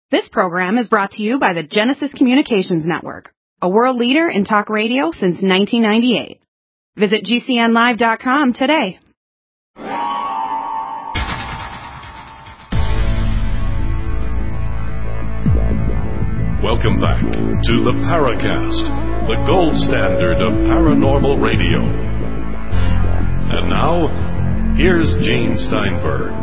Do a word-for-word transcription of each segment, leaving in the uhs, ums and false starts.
This program is brought to you by the Genesis Communications Network, a world leader in talk radio since nineteen ninety-eight. Visit G C N live dot com today. Welcome back to the Paracast, the gold standard of paranormal radio. And now, here's Gene Steinberg.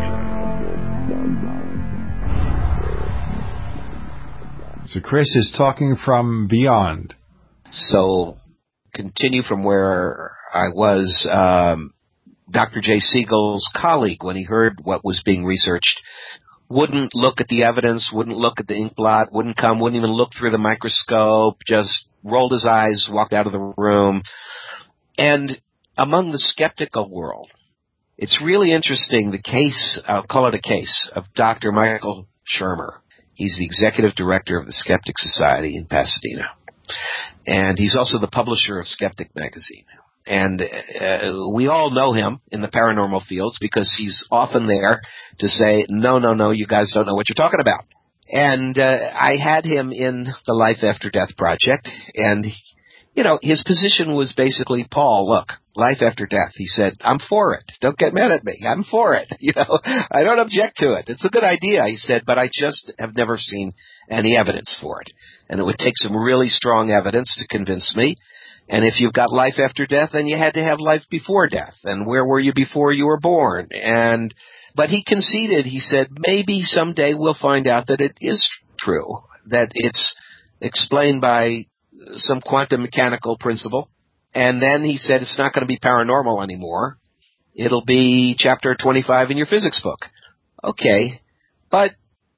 So Chris is talking from beyond. So, continue from where I was. Um, Doctor Jay Siegel's colleague, when he heard what was being researched, wouldn't look at the evidence, wouldn't look at the ink blot, wouldn't come, wouldn't even look through the microscope, just rolled his eyes, walked out of the room. And among the skeptical world, it's really interesting, the case, I'll call it a case, of Doctor Michael Shermer. He's the executive director of the Skeptic Society in Pasadena. And he's also the publisher of Skeptic Magazine. And uh, we all know him in the paranormal fields because he's often there to say, no, no, no, you guys don't know what you're talking about. And uh, I had him in the Life After Death project, and, you know, his position was basically, Paul, look, life after death. He said, I'm for it. Don't get mad at me. I'm for it. You know, I don't object to it. It's a good idea, he said, but I just have never seen any evidence for it. And it would take some really strong evidence to convince me. And if you've got life after death, then you had to have life before death. And where were you before you were born? And, but he conceded, he said, maybe someday we'll find out that it is true, that it's explained by some quantum mechanical principle. And then he said it's not going to be paranormal anymore. It'll be chapter twenty-five in your physics book. Okay, but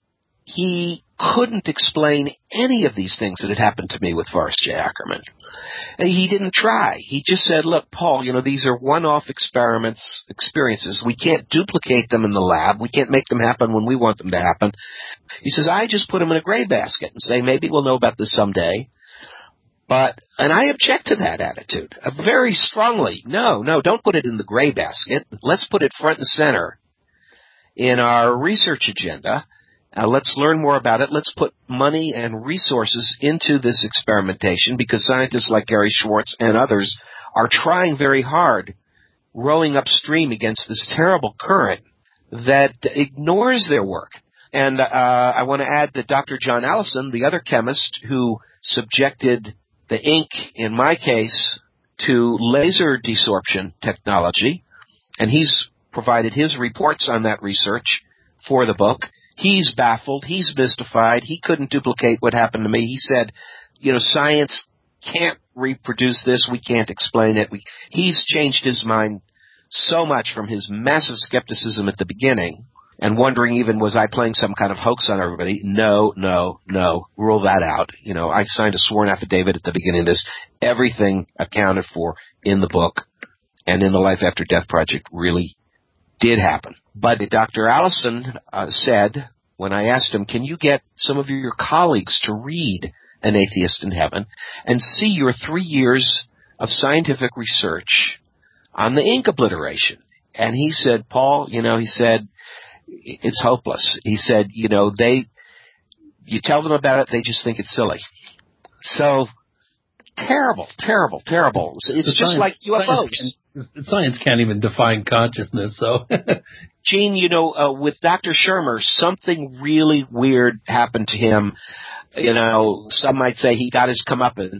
he couldn't explain any of these things that had happened to me with Forrest J. Ackerman. And he didn't try. He just said, look, Paul, you know, these are one-off experiments, experiences. We can't duplicate them in the lab. We can't make them happen when we want them to happen. He says, I just put them in a gray basket and say, maybe we'll know about this someday. But, and I object to that attitude uh, very strongly. No, no, don't put it in the gray basket. Let's put it front and center in our research agenda. Uh, let's learn more about it. Let's put money and resources into this experimentation because scientists like Gary Schwartz and others are trying very hard, rowing upstream against this terrible current that ignores their work. And uh, I want to add that Doctor John Allison, the other chemist who subjected the ink, in my case, to laser desorption technology, and he's provided his reports on that research for the book. He's baffled. He's mystified. He couldn't duplicate what happened to me. He said, you know, science can't reproduce this. We can't explain it. We, he's changed his mind so much from his massive skepticism at the beginning and wondering even, was I playing some kind of hoax on everybody? No, no, no. Rule that out. You know, I signed a sworn affidavit at the beginning of this. Everything accounted for in the book and in the Life After Death project really did happen. But Doctor Allison uh, said, when I asked him, can you get some of your colleagues to read An Atheist in Heaven and see your three years of scientific research on the ink obliteration? And he said, Paul, you know, he said, it's hopeless. He said, you know, they, you tell them about it, they just think it's silly. So, terrible, terrible, terrible. It's just science, like U F Os. Science, can, science can't even define consciousness, so. Gene, you know, uh, with Doctor Shermer, something really weird happened to him. You know, some might say he got his comeuppance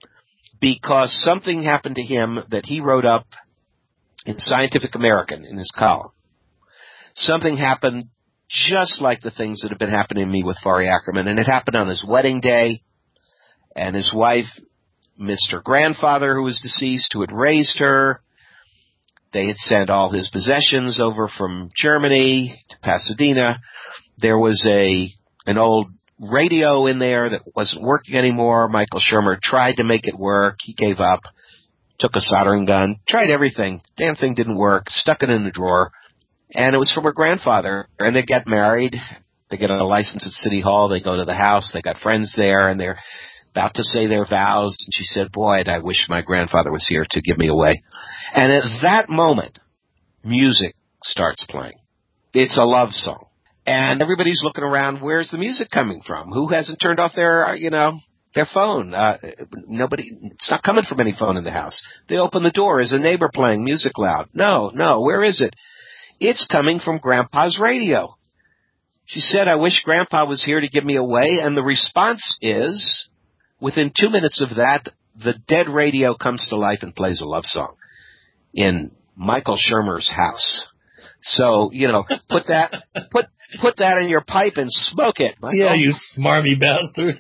because something happened to him that he wrote up in Scientific American in his column. Something happened just like the things that have been happening to me with Forrest Ackerman, and it happened on his wedding day, and his wife missed her grandfather who was deceased, who had raised her. They had sent all his possessions over from Germany to Pasadena. There was a an old radio in there that wasn't working anymore. Michael Shermer tried to make it work. He gave up, took a soldering gun, tried everything. Damn thing didn't work, stuck it in the drawer. And it was from her grandfather. And they get married. They get a license at City Hall. They go to the house. They got friends there, and they're about to say their vows. And she said, boy, I wish my grandfather was here to give me away. And at that moment, music starts playing. It's a love song. And everybody's looking around, where's the music coming from? Who hasn't turned off their, you know, their phone? Uh, nobody, it's not coming from any phone in the house. They open the door. Is a neighbor playing music loud? No, no, where is it? It's coming from Grandpa's radio. She said, I wish Grandpa was here to give me away. And the response is, within two minutes of that, the dead radio comes to life and plays a love song in Michael Shermer's house. So, you know, put that, put, put that in your pipe and smoke it, Michael. Yeah, you smarmy bastard.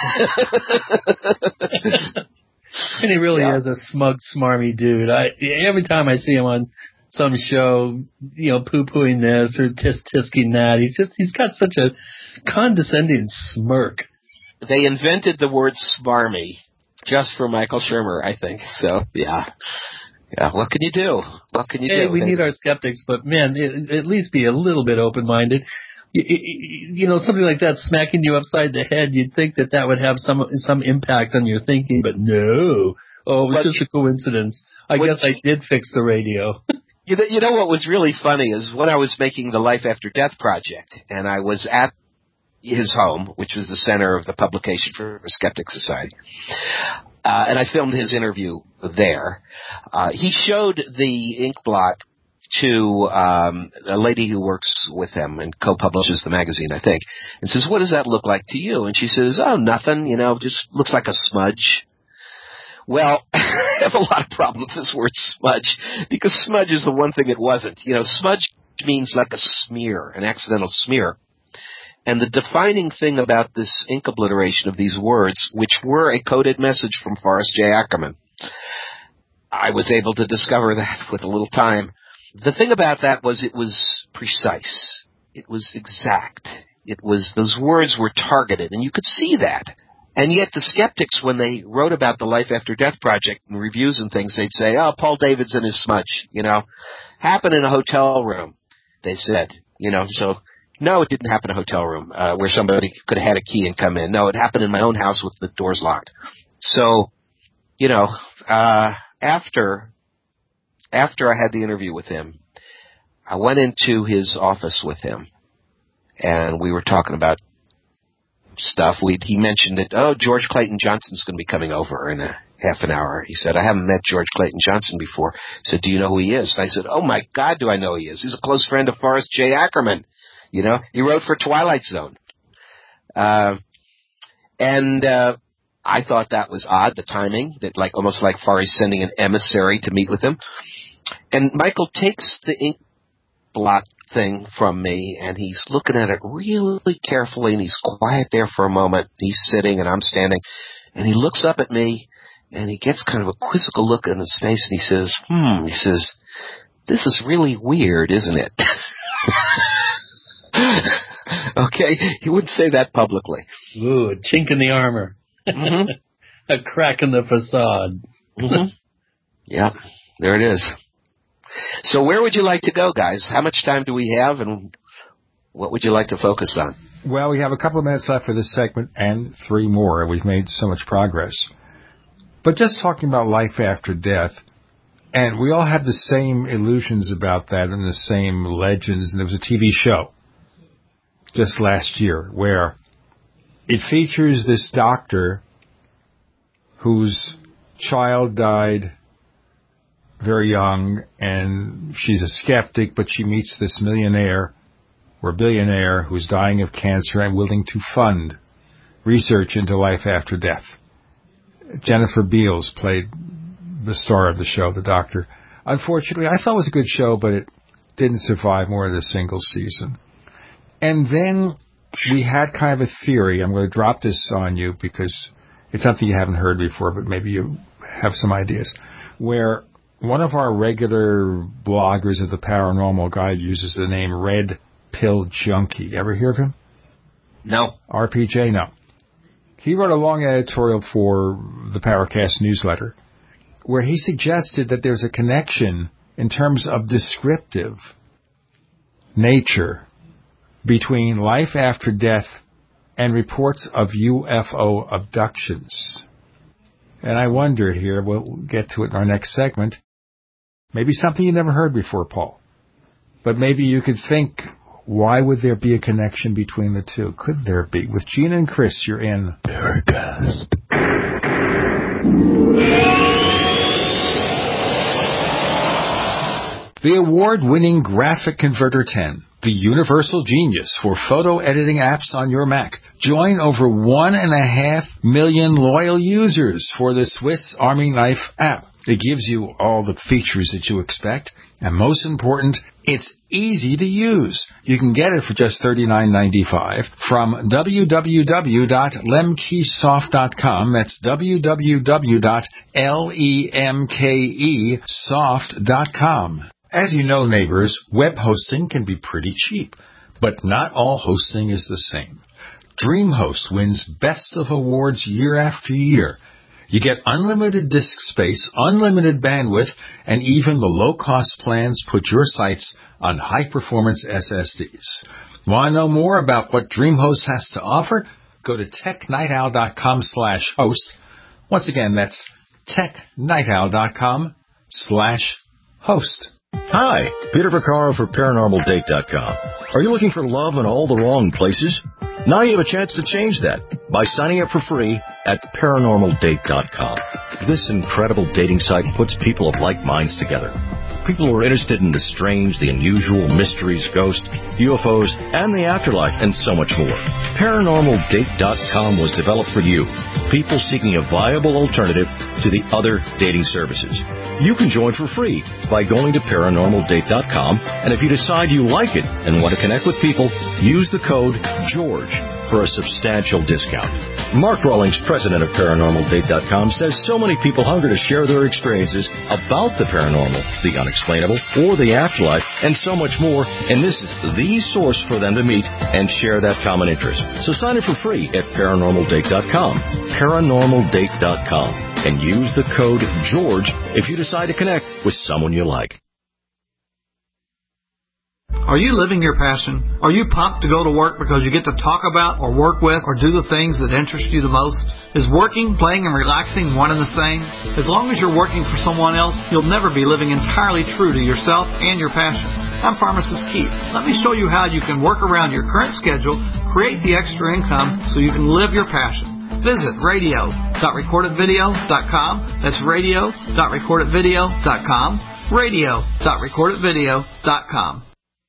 And he really yeah. is a smug, smarmy dude. I, every time I see him on some show, you know, poo-pooing this or tisk-tisking that, he's just, he's got such a condescending smirk. They invented the word smarmy just for Michael Shermer, I think. So, yeah. Yeah, what can you do? What can you hey, do? We need our skeptics, but, man, it, at least be a little bit open-minded. You, you know, something like that smacking you upside the head, you'd think that that would have some some impact on your thinking, but no. Oh, it was well, just a coincidence. I guess I did fix the radio. you, know, you know what was really funny is when I was making the Life After Death project, and I was at his home, which was the center of the publication for the Skeptic Society, uh, and I filmed his interview there. Uh, he showed the ink blot to um, a lady who works with him and co-publishes the magazine, I think, and says, what does that look like to you? And she says, oh, nothing, you know, just looks like a smudge. Well, I have a lot of problem with this word smudge, because smudge is the one thing it wasn't. You know, smudge means like a smear, an accidental smear. And the defining thing about this ink obliteration of these words, which were a coded message from Forrest J. Ackerman, I was able to discover that with a little time. The thing about that was it was precise. It was exact. It was, those words were targeted, and you could see that. And yet the skeptics, when they wrote about the Life After Death project and reviews and things, they'd say, oh, Paul Davidson is smudge, you know. Happened in a hotel room, they said, you know. So, no, it didn't happen in a hotel room uh, where somebody could have had a key and come in. No, it happened in my own house with the doors locked. So, you know, uh, after... After I had the interview with him, I went into his office with him, and we were talking about stuff. We he mentioned that, oh, George Clayton Johnson's going to be coming over in a half an hour. He said, I haven't met George Clayton Johnson before. He said, do you know who he is? And I said, oh, my God, do I know who he is. He's a close friend of Forrest J. Ackerman. You know, he wrote for Twilight Zone. Uh, and uh, I thought that was odd, the timing, that like almost like Forrest sending an emissary to meet with him. And Michael takes the ink blot thing from me, and he's looking at it really carefully, and he's quiet there for a moment. He's sitting, and I'm standing, and he looks up at me, and he gets kind of a quizzical look in his face, and he says, hmm, he says, this is really weird, isn't it? Okay, he wouldn't say that publicly. Ooh, a chink in the armor. Mm-hmm. A crack in the facade. Mm-hmm. Yeah, there it is. So where would you like to go, guys? How much time do we have, and what would you like to focus on? Well, we have a couple of minutes left for this segment and three more. We've made so much progress. But just talking about life after death, and we all have the same illusions about that and the same legends. And there was a T V show just last year where it features this doctor whose child died very young, and she's a skeptic, but she meets this millionaire or billionaire who's dying of cancer and willing to fund research into life after death. Jennifer Beals played the star of the show, the doctor. Unfortunately, I thought it was a good show, but it didn't survive more than a single season. And then we had kind of a theory. I'm going to drop this on you because it's something you haven't heard before, but maybe you have some ideas, where one of our regular bloggers of the Paranormal Guide uses the name Red Pill Junkie. Ever hear of him? No. R P J? No. He wrote a long editorial for the Paracast newsletter where he suggested that there's a connection in terms of descriptive nature between life after death and reports of U F O abductions. And I wondered here, we'll get to it in our next segment, maybe something you never heard before, Paul. But maybe you could think, Why would there be a connection between the two? Could there be? With Gina and Chris, you're in Paracast. The award-winning Graphic Converter ten, the universal genius for photo editing apps on your Mac. Join over one and a half million loyal users for the Swiss Army Knife app. It gives you all the features that you expect, and most important, it's easy to use. You can get it for just thirty-nine ninety-five from w w w dot lemkesoft dot com. That's w w w dot lemkesoft dot com. As you know, neighbors, web hosting can be pretty cheap, but not all hosting is the same. DreamHost wins Best of Awards year after year. You get unlimited disk space, unlimited bandwidth, and even the low-cost plans put your sites on high-performance S S Ds. Want to know more about what DreamHost has to offer? Go to technightowl dot com slash host. Once again, that's technightowl dot com slash host. Hi, Peter Vaccaro for paranormal date dot com. Are you looking for love in all the wrong places? Now you have a chance to change that by signing up for free at paranormal date dot com. This incredible dating site puts people of like minds together. People who are interested in the strange, the unusual, mysteries, ghosts, U F Os, and the afterlife, and so much more. paranormal date dot com was developed for you, people seeking a viable alternative to the other dating services. You can join for free by going to paranormal date dot com, and if you decide you like it and want to connect with people, use the code GEORGE for a substantial discount. Mark Rawlings, president of paranormal date dot com, says so many people hunger to share their experiences about the paranormal, the unexplainable, or the afterlife, and so much more, and this is the source for them to meet and share that common interest. So sign up for free at paranormal date dot com, paranormal date dot com, and use the code GEORGE if you decide to connect with someone you like. Are you living your passion? Are you pumped to go to work because you get to talk about or work with or do the things that interest you the most? Is working, playing, and relaxing one and the same? As long as you're working for someone else, you'll never be living entirely true to yourself and your passion. I'm Pharmacist Keith. Let me show you how you can work around your current schedule, create the extra income so you can live your passion. Visit radio dot recorded video dot com. That's radio dot recorded video dot com. radio dot recorded video dot com.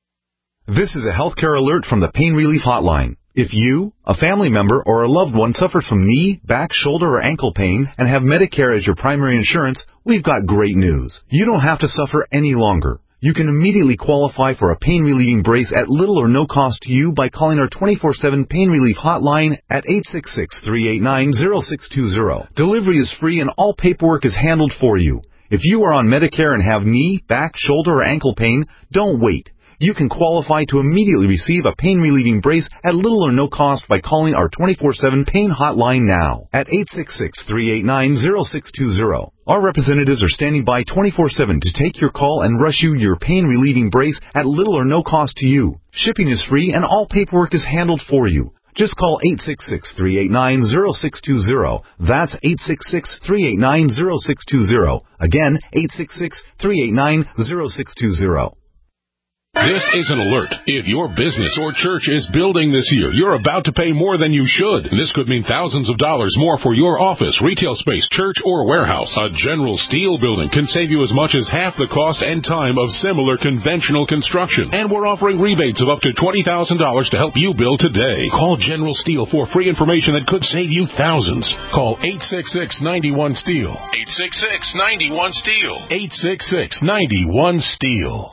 This is a healthcare alert from the Pain Relief Hotline. If you, a family member, or a loved one suffers from knee, back, shoulder, or ankle pain and have Medicare as your primary insurance, we've got great news. You don't have to suffer any longer. You can immediately qualify for a pain-relieving brace at little or no cost to you by calling our twenty-four seven Pain Relief Hotline at eight six six, three eight nine, zero six two zero. Delivery is free and all paperwork is handled for you. If you are on Medicare and have knee, back, shoulder, or ankle pain, don't wait. You can qualify to immediately receive a pain-relieving brace at little or no cost by calling our twenty-four seven Pain Hotline now at eight six six, three eight nine, zero six two zero. Our representatives are standing by twenty-four seven to take your call and rush you your pain-relieving brace at little or no cost to you. Shipping is free and all paperwork is handled for you. Just call eight six six, three eight nine, zero six two zero. That's eight six six, three eight nine, zero six two zero. Again, eight six six, three eight nine, zero six two zero. This is an alert. If your business or church is building this year, you're about to pay more than you should. This could mean thousands of dollars more for your office, retail space, church, or warehouse. A General Steel building can save you as much as half the cost and time of similar conventional construction. And we're offering rebates of up to twenty thousand dollars to help you build today. Call General Steel for free information that could save you thousands. Call eight six six, nine one, STEEL. eight six six, nine one, STEEL. eight six six, nine one, STEEL.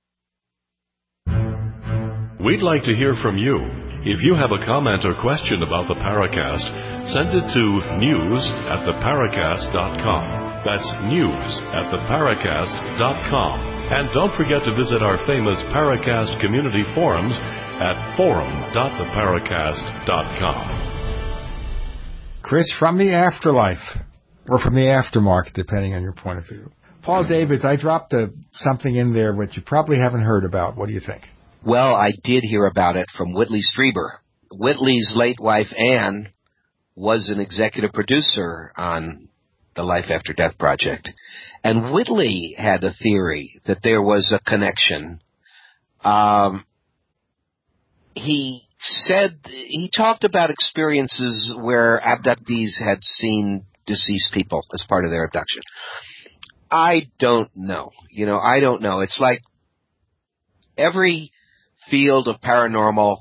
We'd like to hear from you. If you have a comment or question about the Paracast, send it to news at the paracast dot com. That's news at the paracast dot com. And don't forget to visit our famous Paracast community forums at forum dot the paracast dot com. Chris, from the afterlife, or from the aftermarket, depending on your point of view. Paul Davids, I dropped a, something in there which you probably haven't heard about. What do you think? Well, I did hear about it from Whitley Strieber. Whitley's late wife, Ann, was an executive producer on the Life After Death project. And Whitley had a theory that there was a connection. Um, he said, he talked about experiences where abductees had seen deceased people as part of their abduction. I don't know. You know, I don't know. It's like every field of paranormal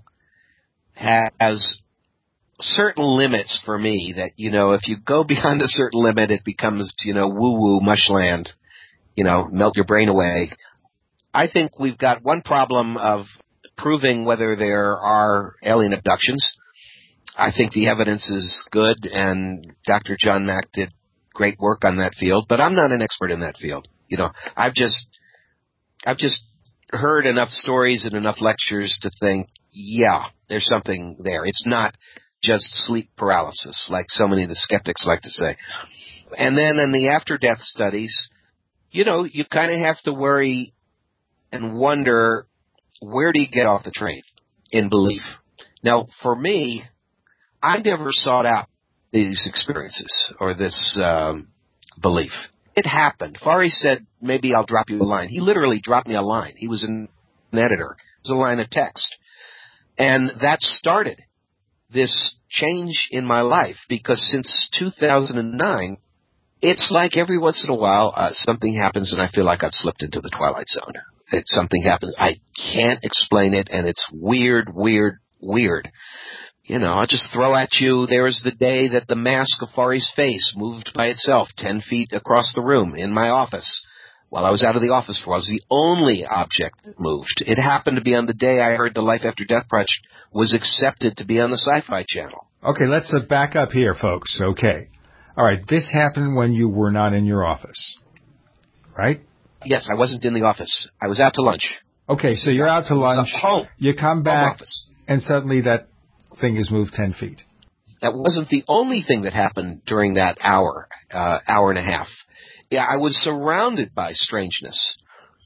has certain limits for me that, you know, if you go beyond a certain limit, it becomes, you know, woo-woo mushland, you know, melt your brain away. I think we've got one problem of proving whether there are alien abductions. I think the evidence is good, and Doctor John Mack did great work on that field, but I'm not an expert in that field. You know, I've just, I've just heard enough stories and enough lectures to think, yeah, there's something there. It's not just sleep paralysis, like so many of the skeptics like to say. And then in the after-death studies, you know, you kind of have to worry and wonder, where do you get off the train in belief? Now, for me, I never sought out these experiences or this um, belief. It happened. Fari said, maybe I'll drop you a line. He literally dropped me a line. He was an editor. It was a line of text. And that started this change in my life, because since two thousand nine, it's like every once in a while uh, something happens and I feel like I've slipped into the Twilight Zone. It, something happens. I can't explain it, and it's weird, weird, weird. You know, I'll just throw at you, there was the day that the mask of Fari's face moved by itself ten feet across the room in my office while I was out of the office for a while. It was the only object that moved. It happened to be on the day I heard the Life After Death project was accepted to be on the Sci-Fi Channel. Okay, let's uh, back up here, folks. Okay. All right, this happened when you were not in your office, right? Yes, I wasn't in the office. I was out to lunch. Okay, so you're out to lunch. Home. You come back, office. And suddenly that thing is moved ten feet. That wasn't the only thing that happened during that hour, uh, hour and a half. Yeah, I was surrounded by strangeness.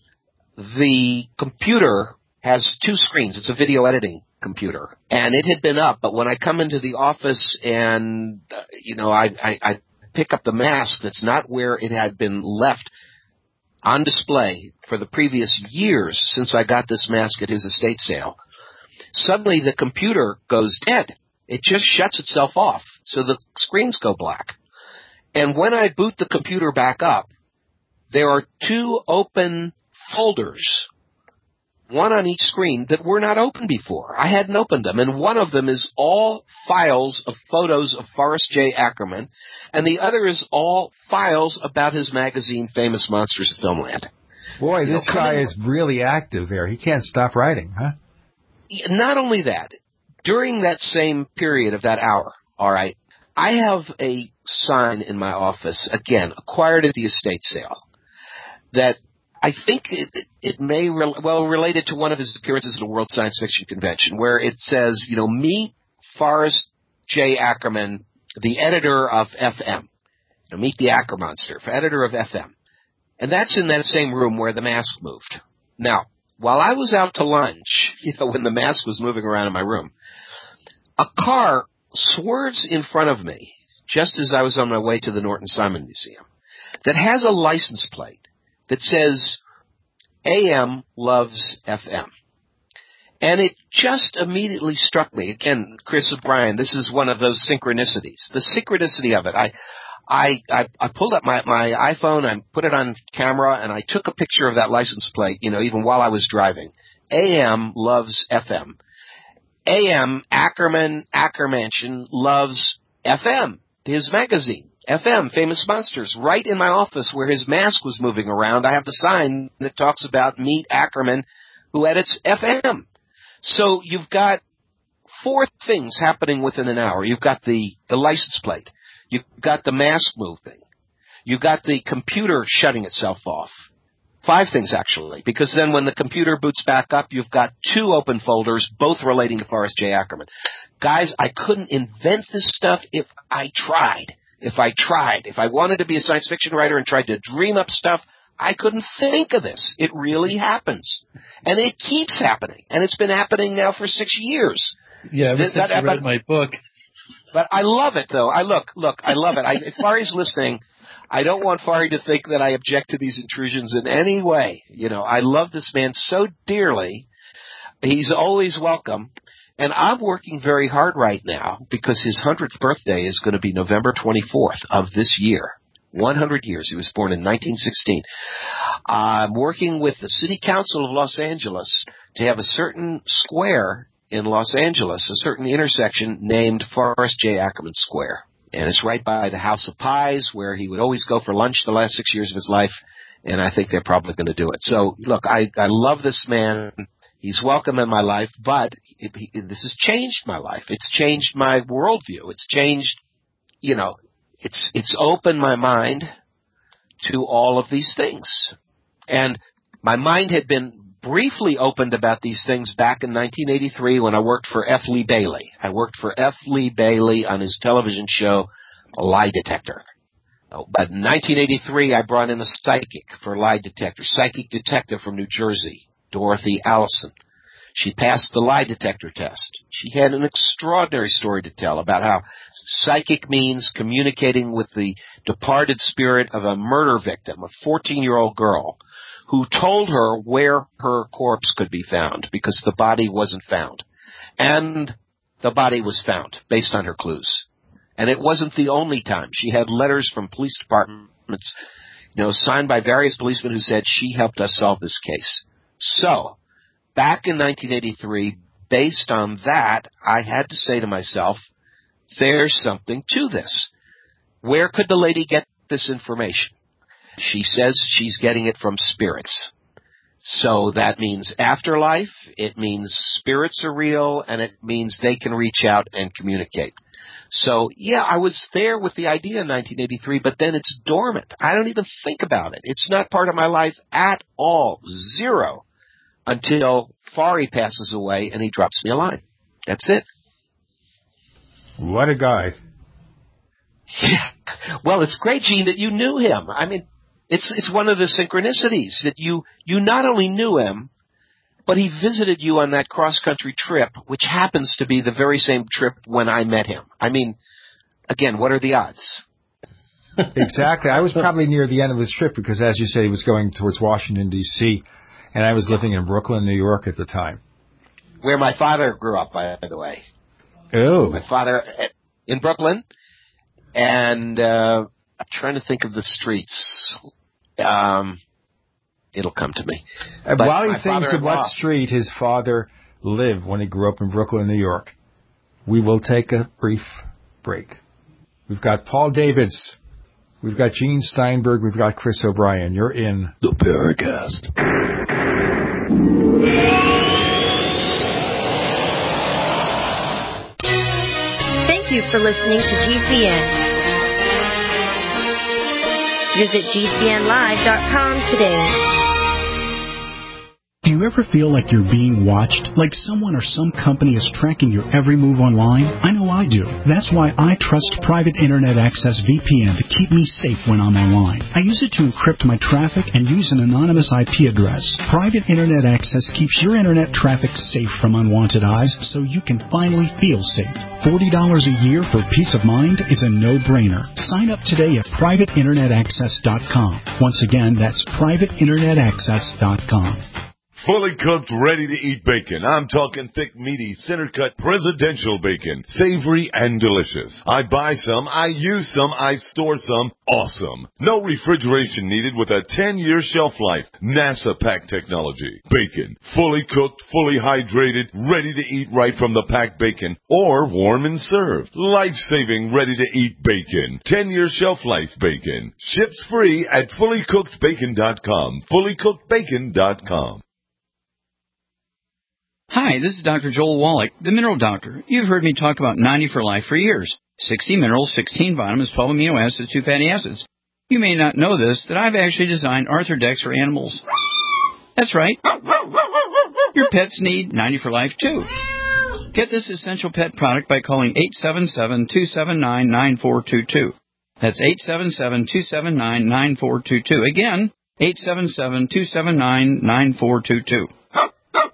The computer has two screens. It's a video editing computer. And it had been up, but when I come into the office and, uh, you know, I, I, I pick up the mask that's not where it had been left on display for the previous years since I got this mask at his estate sale, suddenly the computer goes dead. It just shuts itself off, so the screens go black. And when I boot the computer back up, there are two open folders, one on each screen, that were not open before. I hadn't opened them, and one of them is all files of photos of Forrest J. Ackerman, and the other is all files about his magazine, Famous Monsters of Filmland. Boy, You this know, guy coming- is really active there. He can't stop writing, huh? Not only that, during that same period of that hour, all right, I have a sign in my office, again, acquired at the estate sale, that I think it, it may, re- well, related to one of his appearances at a World Science Fiction Convention, where it says, you know, meet Forrest J. Ackerman, the editor of F M. You know, meet the Acker Monster, editor of F M. And that's in that same room where the mask moved. Now, while I was out to lunch, you know, when the mask was moving around in my room, a car swerves in front of me, just as I was on my way to the Norton Simon Museum, that has a license plate that says A M loves F M. And it just immediately struck me. Again, Chris O'Brien, this is one of those synchronicities. The synchronicity of it. I I, I, I pulled up my, my iPhone, I put it on camera, and I took a picture of that license plate, you know, even while I was driving. A M loves F M. A M, Ackerman, Ackermansion, loves F M, his magazine. F M, Famous Monsters. Right in my office where his mask was moving around, I have the sign that talks about Meet Ackerman, who edits F M. So you've got four things happening within an hour. You've got the, the license plate. You've got the mask moving. You've got the computer shutting itself off. Five things, actually, because then when the computer boots back up, you've got two open folders, both relating to Forrest J. Ackerman. Guys, I couldn't invent this stuff if I tried. If I tried. If I wanted to be a science fiction writer and tried to dream up stuff, I couldn't think of this. It really happens. And it keeps happening. And it's been happening now for six years. Yeah, ever since that, you that, read my book. But I love it, though. I look, look, I love it. I, if Fari's listening, I don't want Fari to think that I object to these intrusions in any way. You know, I love this man so dearly. He's always welcome. And I'm working very hard right now because his hundredth birthday is going to be November twenty-fourth of this year. one hundred years. He was born in nineteen sixteen. I'm working with the City Council of Los Angeles to have a certain square in Los Angeles, a certain intersection named Forrest J. Ackerman Square. And it's right by the House of Pies, where he would always go for lunch the last six years of his life. And I think they're probably going to do it. So, look, I, I love this man. He's welcome in my life, but it, he, this has changed my life. It's changed my worldview. It's changed, you know, it's it's opened my mind to all of these things. And my mind had been briefly opened about these things back in nineteen eighty-three when I worked for F. Lee Bailey. I worked for F. Lee Bailey on his television show, Lie Detector. But in nineteen eighty-three, I brought in a psychic for Lie Detector, psychic detective from New Jersey, Dorothy Allison. She passed the lie detector test. She had an extraordinary story to tell about how psychic means communicating with the departed spirit of a murder victim, a fourteen-year-old girl, who told her where her corpse could be found because the body wasn't found. And the body was found based on her clues. And it wasn't the only time. She had letters from police departments, you know, signed by various policemen who said she helped us solve this case. So, back in nineteen eighty-three, based on that, I had to say to myself, there's something to this. Where could the lady get this information? She says she's getting it from spirits. So that means afterlife, it means spirits are real, and it means they can reach out and communicate. So, yeah, I was there with the idea in nineteen eighty-three, but then it's dormant. I don't even think about it. It's not part of my life at all. Zero. Until Fari passes away and he drops me a line. That's it. What a guy. Yeah. Well, it's great, Gene, that you knew him. I mean, it's it's one of the synchronicities that you, you not only knew him, but he visited you on that cross-country trip, which happens to be the very same trip when I met him. I mean, again, what are the odds? Exactly. I was probably near the end of his trip because, as you say, he was going towards Washington, D C, and I was living in Brooklyn, New York at the time. Where my father grew up, by the way. Oh. My father in Brooklyn. And uh, I'm trying to think of the streets. Um, it'll come to me. And while he thinks of what street his father lived when he grew up in Brooklyn, New York, we will take a brief break. We've got Paul Davids. We've got Gene Steinberg. We've got Chris O'Brien. You're in the Paracast. Thank you for listening to G C N. Visit G C N live dot com today. Do you ever feel like you're being watched? Like someone or some company is tracking your every move online? I know I do. That's why I trust Private Internet Access V P N to keep me safe when I'm online. I use it to encrypt my traffic and use an anonymous I P address. Private Internet Access keeps your internet traffic safe from unwanted eyes so you can finally feel safe. forty dollars a year for peace of mind is a no-brainer. Sign up today at private internet access dot com. Once again, that's private internet access dot com. Fully cooked, ready-to-eat bacon. I'm talking thick, meaty, center-cut presidential bacon. Savory and delicious. I buy some, I use some, I store some. Awesome. No refrigeration needed with a ten-year shelf life. NASA pack technology. Bacon. Fully cooked, fully hydrated, ready to eat right from the packed bacon. Or warm and served. Life-saving, ready-to-eat bacon. ten-year shelf life bacon. Ships free at fully cooked bacon dot com. fully cooked bacon dot com. Hi, this is Doctor Joel Wallach, the Mineral Doctor. You've heard me talk about ninety for Life for years. sixty minerals, sixteen vitamins, twelve amino acids, two fatty acids. You may not know this, that I've actually designed Arthrodex for animals. That's right. Your pets need ninety for Life, too. Get this essential pet product by calling eight seven seven, two seven nine, nine four two two. That's eight seven seven, two seven nine, nine four two two. Again, eight seven seven, two seven nine, nine four two two.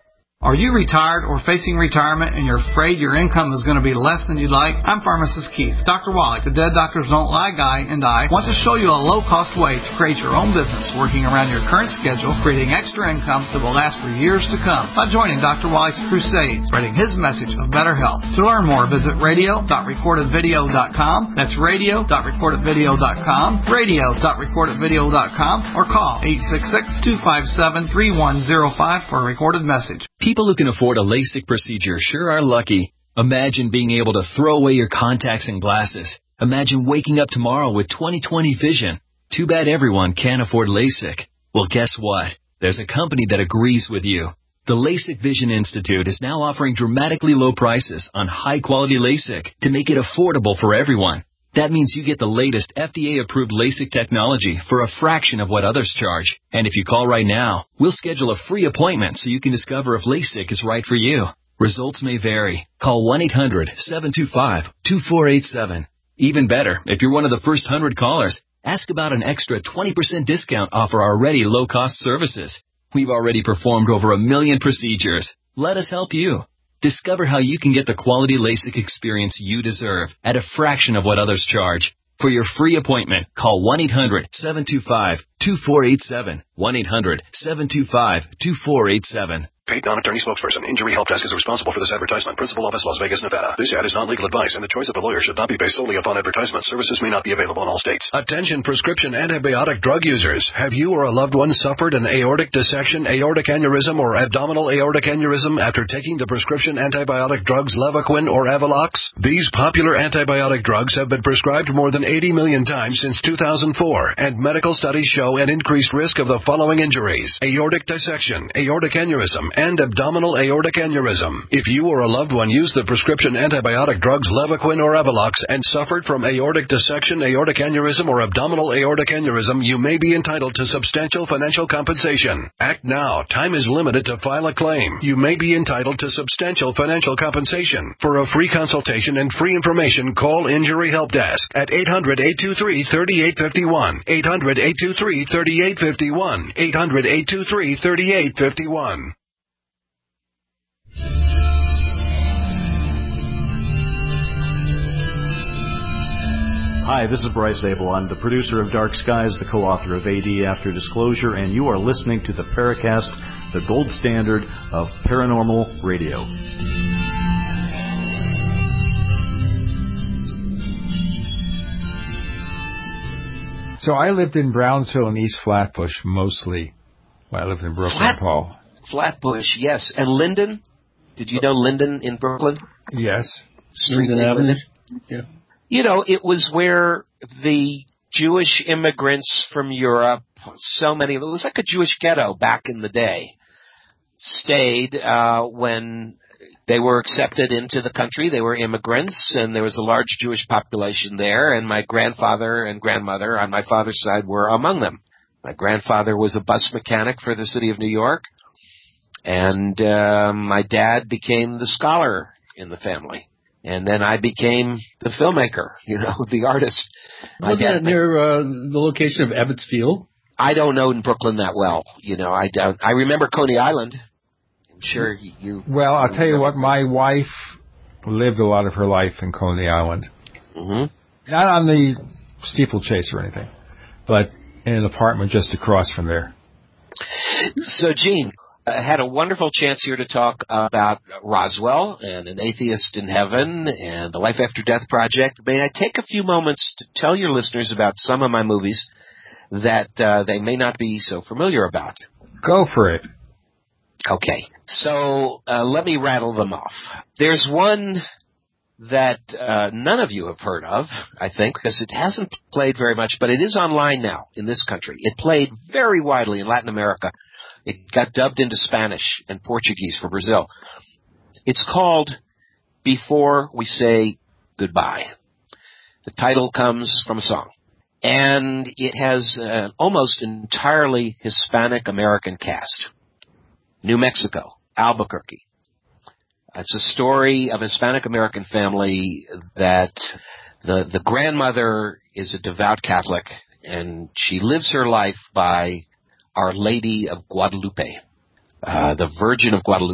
Are you retired or facing retirement and you're afraid your income is going to be less than you'd like? I'm Pharmacist Keith. Doctor Wallach, the Dead Doctors Don't Lie guy, and I want to show you a low-cost way to create your own business working around your current schedule, creating extra income that will last for years to come by joining Doctor Wallach's crusade, spreading his message of better health. To learn more, visit radio dot recorded video dot com. That's radio dot recorded video dot com, radio dot recorded video dot com, or call eight six six, two five seven, three one zero five for a recorded message. People who can afford a LASIK procedure sure are lucky. Imagine being able to throw away your contacts and glasses. Imagine waking up tomorrow with twenty twenty vision. Too bad everyone can't afford LASIK. Well, guess what? There's a company that agrees with you. The LASIK Vision Institute is now offering dramatically low prices on high-quality LASIK to make it affordable for everyone. That means you get the latest F D A-approved LASIK technology for a fraction of what others charge. And if you call right now, we'll schedule a free appointment so you can discover if LASIK is right for you. Results may vary. Call one eight hundred, seven two five, two four eight seven. Even better, if you're one of the first one hundred callers, ask about an extra twenty percent discount off our already low-cost services. We've already performed over a million procedures. Let us help you. Discover how you can get the quality LASIK experience you deserve at a fraction of what others charge. For your free appointment, call one eight hundred, seven two five, two four eight seven. one eight hundred, seven two five, two four eight seven. Paid non-attorney spokesperson. Injury Help Desk is responsible for this advertisement. Principal office, Las Vegas, Nevada. This ad is not legal advice, and the choice of a lawyer should not be based solely upon advertisement. Services may not be available in all states. Attention prescription antibiotic drug users. Have you or a loved one suffered an aortic dissection, aortic aneurysm, or abdominal aortic aneurysm after taking the prescription antibiotic drugs Levaquin or Avelox? These popular antibiotic drugs have been prescribed more than eighty million times since two thousand four, and medical studies show an increased risk of the following injuries: aortic dissection, aortic aneurysm, and abdominal aortic aneurysm. If you or a loved one used the prescription antibiotic drugs Levaquin or Avelox and suffered from aortic dissection, aortic aneurysm, or abdominal aortic aneurysm, you may be entitled to substantial financial compensation. Act now. Time is limited to file a claim. You may be entitled to substantial financial compensation. For a free consultation and free information, call Injury Help Desk at eight hundred, eight two three, three eight five one, eight hundred, eight two three, three eight five one, eight hundred, eight two three, three eight five one. Hi, this is Bryce Abel. I'm the producer of Dark Skies, the co-author of A D After Disclosure, and you are listening to the Paracast, the gold standard of paranormal radio. So I lived in Brownsville and East Flatbush mostly. Well, I lived in Brooklyn, Flat, Paul. Flatbush, yes. And Linden? Did you know Linden in Brooklyn? Yes. Street Linden Avenue? Yeah. You know, it was where the Jewish immigrants from Europe, so many, it was like a Jewish ghetto back in the day, stayed uh, when they were accepted into the country. They were immigrants, and there was a large Jewish population there, and my grandfather and grandmother on my father's side were among them. My grandfather was a bus mechanic for the city of New York, and uh, my dad became the scholar in the family. And then I became the filmmaker, you know, the artist. Wasn't that near uh, the location of Ebbets Field? I don't know in Brooklyn that well. You know, I don't. I remember Coney Island. I'm sure you. Well, I'll tell you what. My wife lived a lot of her life in Coney Island. Mm-hmm. Not on the steeplechase or anything, but in an apartment just across from there. So, Gene, I had a wonderful chance here to talk about Roswell and An Atheist in Heaven and the Life After Death Project. May I take a few moments to tell your listeners about some of my movies that uh, they may not be so familiar about? Go for it. Okay. So uh, let me rattle them off. There's one that uh, none of you have heard of, I think, because it hasn't played very much, but it is online now in this country. It played very widely in Latin America. It got dubbed into Spanish and Portuguese for Brazil. It's called Before We Say Goodbye. The title comes from a song. And it has an almost entirely Hispanic-American cast. New Mexico, Albuquerque. It's a story of a Hispanic-American family that the, the grandmother is a devout Catholic, and she lives her life by Our Lady of Guadalupe, uh, the Virgin of Guadalupe.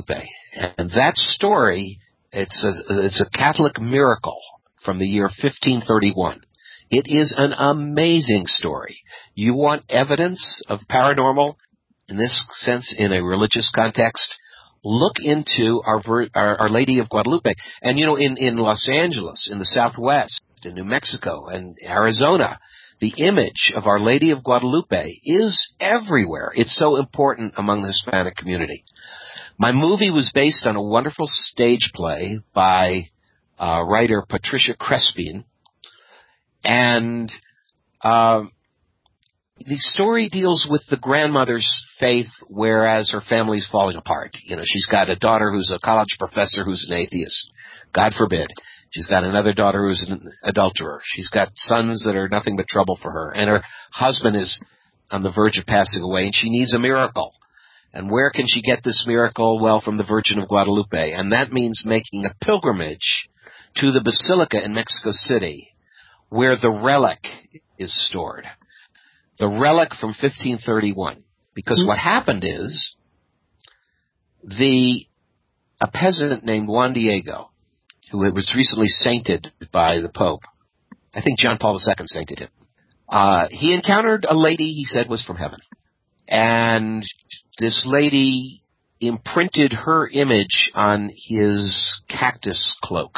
And that story, it's a, it's a Catholic miracle from the year fifteen thirty-one. It is an amazing story. You want evidence of paranormal, in this sense, in a religious context? Look into our, our, our Lady of Guadalupe. And, you know, in, in Los Angeles, in the Southwest, in New Mexico, and Arizona, the image of Our Lady of Guadalupe is everywhere. It's so important among the Hispanic community. My movie was based on a wonderful stage play by uh, writer Patricia Crespin. And uh, the story deals with the grandmother's faith, whereas her family's falling apart. You know, she's got a daughter who's a college professor who's an atheist. God forbid. She's got another daughter who's an adulterer. She's got sons that are nothing but trouble for her. And her husband is on the verge of passing away, and she needs a miracle. And where can she get this miracle? Well, from the Virgin of Guadalupe. And that means making a pilgrimage to the Basilica in Mexico City, where the relic is stored. The relic from fifteen thirty-one. Because what happened is, the a peasant named Juan Diego, who was recently sainted by the Pope, I think John Paul the Second sainted him, uh, he encountered a lady he said was from heaven. And this lady imprinted her image on his cactus cloak.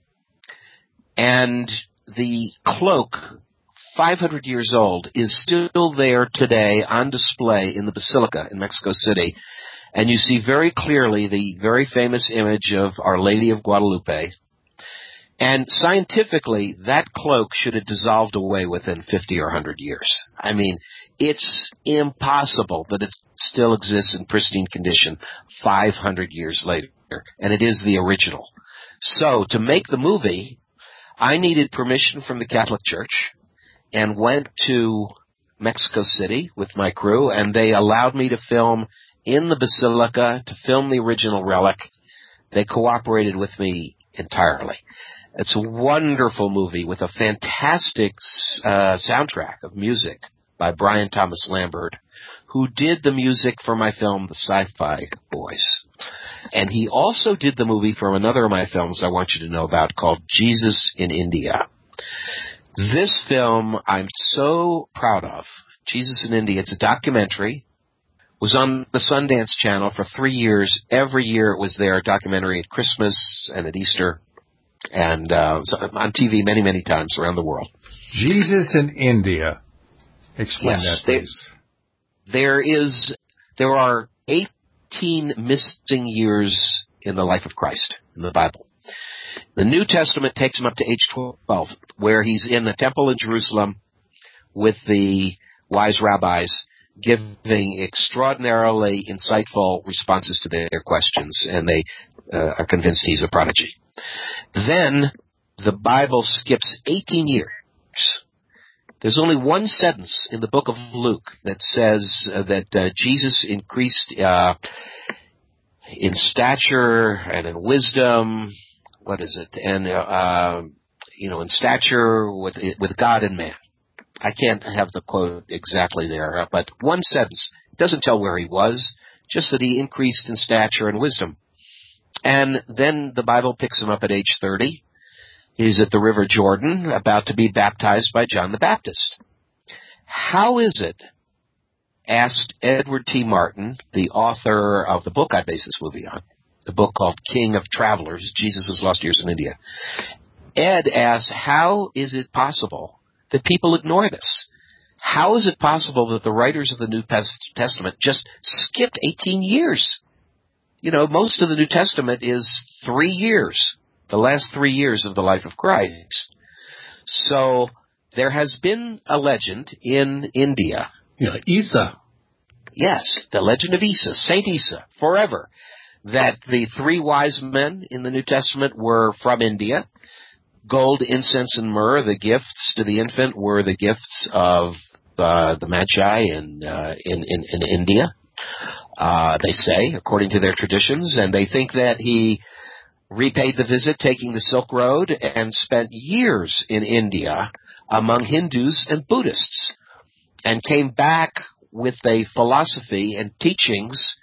And the cloak, five hundred years old, is still there today on display in the Basilica in Mexico City. And you see very clearly the very famous image of Our Lady of Guadalupe. And scientifically, that cloak should have dissolved away within fifty or one hundred years. I mean, it's impossible that it still exists in pristine condition five hundred years later. And it is the original. So, to make the movie, I needed permission from the Catholic Church and went to Mexico City with my crew, and they allowed me to film in the Basilica, to film the original relic. They cooperated with me entirely. It's a wonderful movie with a fantastic uh, soundtrack of music by Brian Thomas Lambert, who did the music for my film, The Sci-Fi Boys. And he also did the movie for another of my films I want you to know about called Jesus in India. This film I'm so proud of. Jesus in India. It's a documentary. Was on the Sundance Channel for three years. Every year it was there, a documentary at Christmas and at Easter. And uh, on T V many, many times around the world. Jesus in India. Explain yes, that, please. There, there is, there are eighteen missing years in the life of Christ in the Bible. The New Testament takes him up to age twelve, where he's in the temple in Jerusalem with the wise rabbis, giving extraordinarily insightful responses to their questions, and they uh, are convinced he's a prodigy. Then the Bible skips eighteen years. There's only one sentence in the book of Luke that says uh, that uh, Jesus increased uh, in stature and in wisdom. What is it? And, uh, you know, in stature with with God and man. I can't have the quote exactly there, but one sentence. It doesn't tell where he was, just that he increased in stature and wisdom. And then the Bible picks him up at age thirty. He's at the River Jordan, about to be baptized by John the Baptist. How is it, asked Edward T. Martin, the author of the book I based this movie on, the book called King of Travelers, Jesus' Lost Years in India. Ed asked, how is it possible that people ignore this? How is it possible that the writers of the New Testament just skipped eighteen years? You know, most of the New Testament is three years, the last three years of the life of Christ. So there has been a legend in India. Yeah, Isa. Yes, the legend of Isa, Saint Isa, forever. That the three wise men in the New Testament were from India. Gold, incense, and myrrh, the gifts to the infant, were the gifts of uh, the Magi in, uh, in, in, in India. Uh, they say, according to their traditions, and they think that he repaid the visit taking the Silk Road and spent years in India among Hindus and Buddhists, and came back with a philosophy and teachings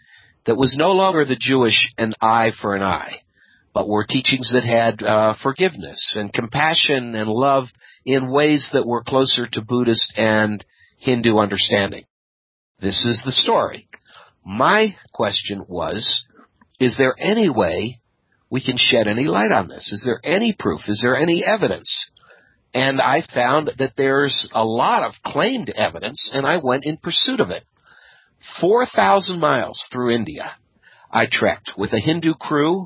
that was no longer the Jewish an eye for an eye, but were teachings that had uh, forgiveness and compassion and love in ways that were closer to Buddhist and Hindu understanding. This is the story. My question was, is there any way we can shed any light on this? Is there any proof? Is there any evidence? And I found that there's a lot of claimed evidence, and I went in pursuit of it. four thousand miles through India, I trekked with a Hindu crew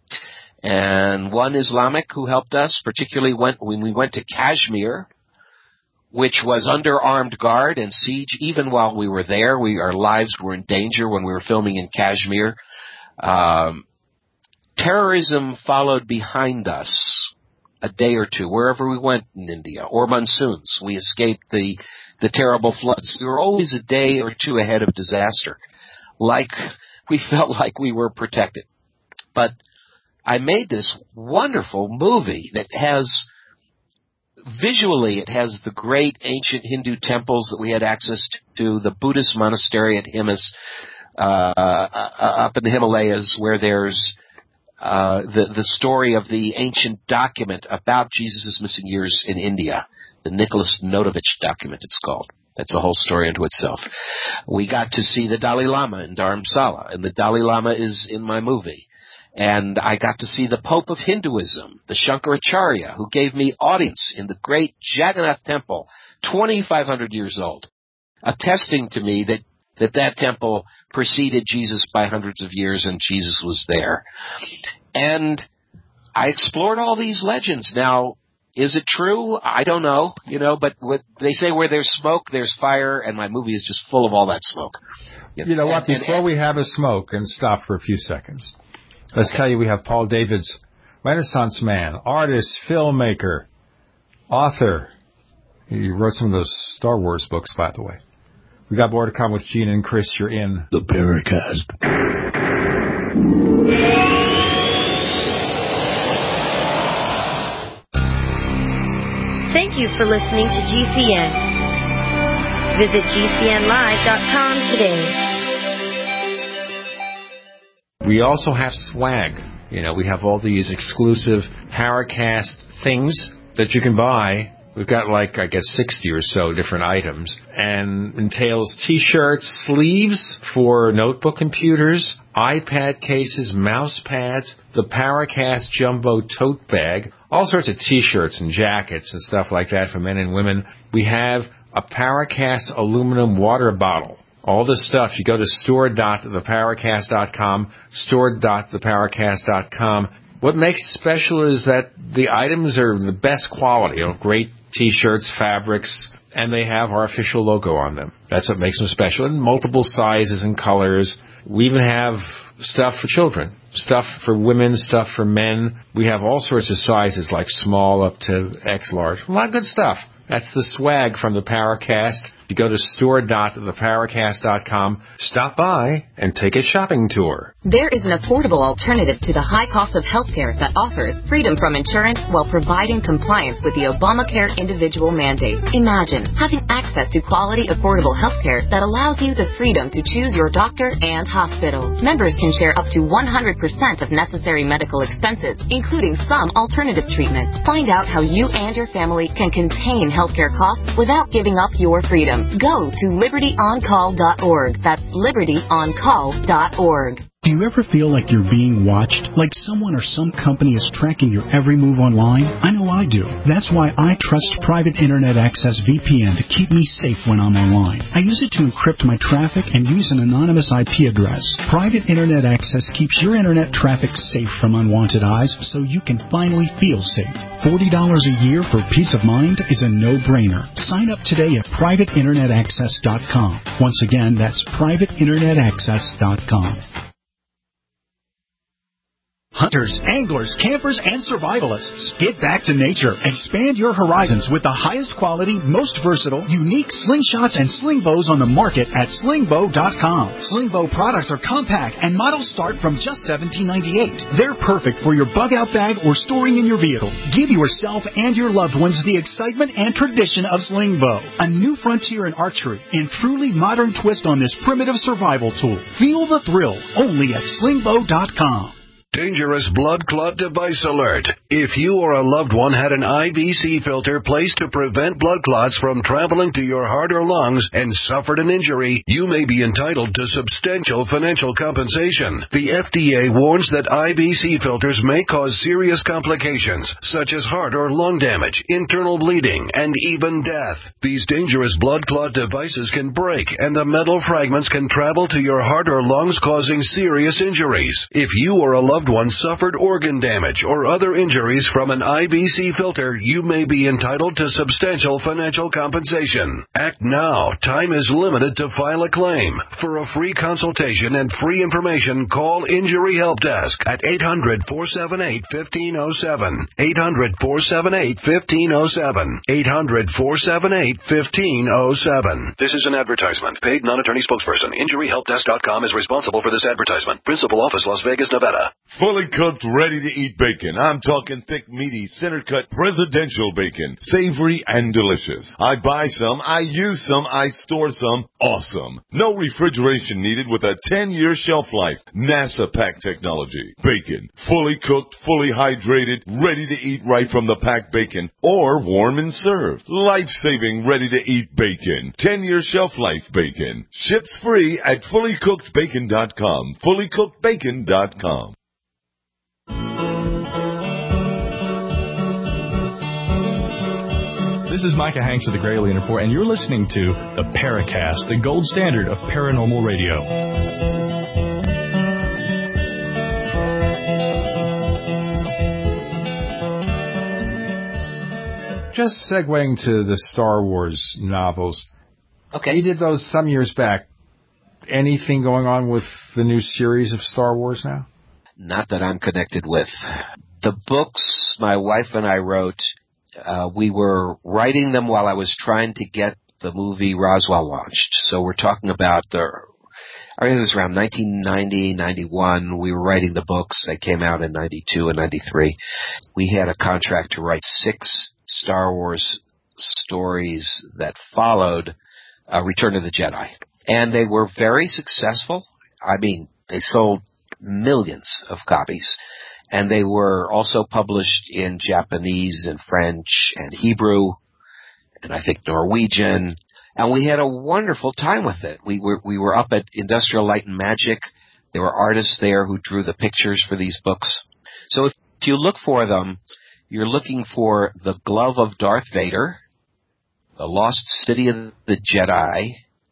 and one Islamic who helped us, particularly went, when we went to Kashmir, which was under armed guard and siege. Even while we were there, we, our lives were in danger when we were filming in Kashmir. Um, terrorism followed behind us a day or two, wherever we went in India, or monsoons. We escaped the, the terrible floods. We were always a day or two ahead of disaster. Like, we felt like we were protected. But I made this wonderful movie that has, visually, it has the great ancient Hindu temples that we had access to, the Buddhist monastery at Himas, uh, up in the Himalayas, where there's Uh, the, the story of the ancient document about Jesus' missing years in India, the Nicholas Notovich document, it's called. That's a whole story unto itself. We got to see the Dalai Lama in Dharamsala, and the Dalai Lama is in my movie. And I got to see the Pope of Hinduism, the Shankaracharya, who gave me audience in the great Jagannath Temple, twenty-five hundred years old, attesting to me that that that temple preceded Jesus by hundreds of years, and Jesus was there. And I explored all these legends. Now, is it true? I don't know, you know, but what they say, where there's smoke, there's fire, and my movie is just full of all that smoke. You know what, and, before and, we have a smoke and stop for a few seconds, let's okay. tell you we have Paul Davids, Renaissance man, artist, filmmaker, author. He wrote some of those Star Wars books, by the way. We got more to come with Gene and Chris. You're in the Paracast. Thank you for listening to G C N. Visit G C N live dot com today. We also have swag. You know, we have all these exclusive Paracast things that you can buy. We've got, like, I guess, sixty or so different items, and entails T-shirts, sleeves for notebook computers, iPad cases, mouse pads, the Paracast Jumbo tote bag, all sorts of T-shirts and jackets and stuff like that for men and women. We have a Paracast aluminum water bottle. All this stuff, you go to store dot the paracast dot com, store dot the paracast dot com. What makes it special is that the items are the best quality, you know, great T-shirts, fabrics, and they have our official logo on them. That's what makes them special, in multiple sizes and colors. We even have stuff for children, stuff for women, stuff for men. We have all sorts of sizes, like small up to X large. A lot of good stuff. That's the swag from the Paracast. You go to store dot the paracast dot com, stop by, and take a shopping tour. There is an affordable alternative to the high cost of healthcare that offers freedom from insurance while providing compliance with the Obamacare individual mandate. Imagine having access to quality, affordable healthcare that allows you the freedom to choose your doctor and hospital. Members can share up to one hundred percent of necessary medical expenses, including some alternative treatments. Find out how you and your family can contain healthcare costs without giving up your freedom. Go to liberty on call dot org. That's liberty on call dot org. Do you ever feel like you're being watched? Like someone or some company is tracking your every move online? I know I do. That's why I trust Private Internet Access V P N to keep me safe when I'm online. I use it to encrypt my traffic and use an anonymous I P address. Private Internet Access keeps your internet traffic safe from unwanted eyes so you can finally feel safe. forty dollars a year for peace of mind is a no-brainer. Sign up today at private internet access dot com. Once again, that's private internet access dot com. Hunters, anglers, campers, and survivalists. Get back to nature. Expand your horizons with the highest quality, most versatile, unique slingshots and sling bows on the market at sling bow dot com. Sling bow products are compact and models start from just seventeen ninety-eight. They're perfect for your bug-out bag or storing in your vehicle. Give yourself and your loved ones the excitement and tradition of sling bow. A new frontier in archery and truly modern twist on this primitive survival tool. Feel the thrill only at sling bow dot com. Dangerous blood clot device alert. If you or a loved one had an I B C filter placed to prevent blood clots from traveling to your heart or lungs and suffered an injury, you may be entitled to substantial financial compensation. The F D A warns that I B C filters may cause serious complications, such as heart or lung damage, internal bleeding, and even death. These dangerous blood clot devices can break, and the metal fragments can travel to your heart or lungs, causing serious injuries. If you or a loved one suffered organ damage or other injuries from an I B C filter, you may be entitled to substantial financial compensation. Act now. Time is limited to file a claim. For a free consultation and free information, call Injury Help Desk at eight hundred, four seven eight, one five zero seven. eight hundred, four seven eight, one five zero seven. eight hundred, four seven eight, one five zero seven. This is an advertisement. Paid non-attorney spokesperson. Injury Help Desk dot com is responsible for this advertisement. Principal office, Las Vegas, Nevada. Fully cooked, ready-to-eat bacon. I'm talking thick, meaty, center-cut, presidential bacon. Savory and delicious. I buy some, I use some, I store some. Awesome. No refrigeration needed with a ten-year shelf life. NASA pack technology. Bacon. Fully cooked, fully hydrated, ready to eat right from the packed bacon. Or warm and served. Life-saving, ready-to-eat bacon. ten-year shelf life bacon. Ships free at fully cooked bacon dot com. fully cooked bacon dot com. This is Micah Hanks of the Gralien Report, and you're listening to the Paracast, the gold standard of paranormal radio. Just segueing to the Star Wars novels. Okay. You did those some years back. Anything going on with the new series of Star Wars now? Not that I'm connected with. The books my wife and I wrote, uh, we were writing them while I was trying to get the movie Roswell launched. So we're talking about the, I think it was around nineteen ninety, ninety-one. We were writing the books. They came out in ninety-two and ninety-three. We had a contract to write six Star Wars stories that followed uh, Return of the Jedi. And they were very successful. I mean, they sold millions of copies. And they were also published in Japanese and French and Hebrew and I think Norwegian. And we had a wonderful time with it. We were we were up at Industrial Light and Magic. There were artists there who drew the pictures for these books. So if you look for them, you're looking for The Glove of Darth Vader, The Lost City of the Jedi,